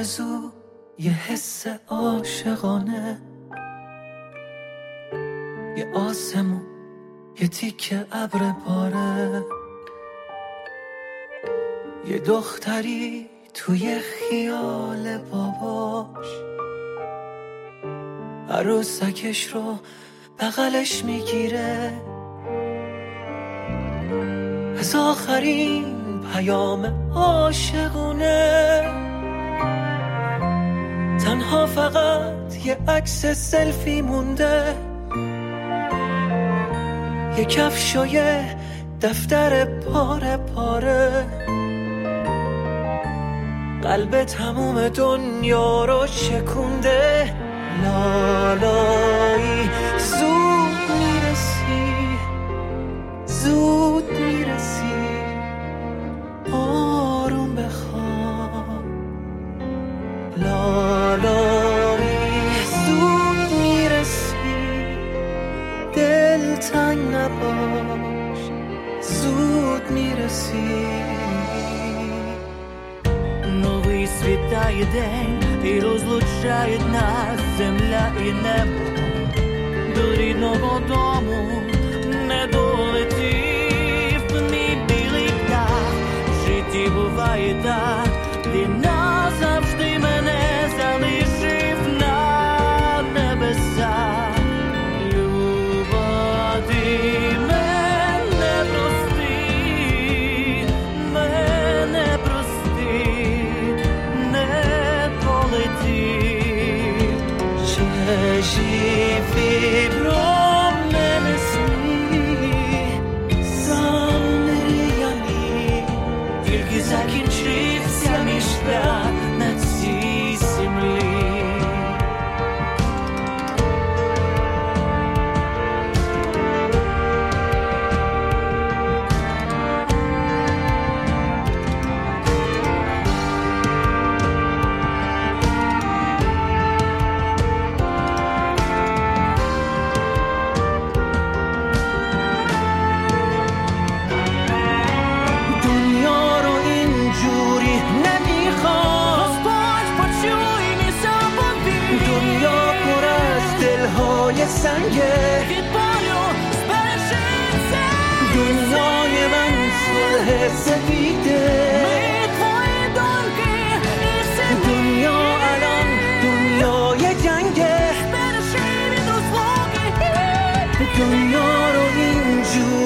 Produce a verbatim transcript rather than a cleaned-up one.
آرزو یه حس عاشقانه، یه آسمون یه تیکه ابر باره، یه دختری توی خیال باباش عروسکش رو بغلش میگیره، از آخرین پیام عاشقونه تنها فقط یه عکس سلفی مونده، یه کفش و یه دفتر پاره پاره، قلب تموم دنیا رو شکونده. لالایی زود میرسی، زود میرسی، آروم بخواب. لالایی زود میرسی، دل تنگ نباش، زود میرسی. Новий світає день і розлучає нас земля і небо. До рідного дому не долетів мій білий птах. В житті буває так, він назавжди мене залишив на небесах. Люба, ти мене прости, мене прости, не полети. Живи про мене сни, замріяні, Тільки закінчився мій шлях на цій землі. دنیا رو اینجوری نمیخوام، Господь, почуй мій заповіт. دنیا پر از دلهای سنگه، Від болю збережеться دنیای من صلح سفیده، ми твої думки і все دنیا الان دنیای جنگه، збережи від услуги. دنیا رو اینجوری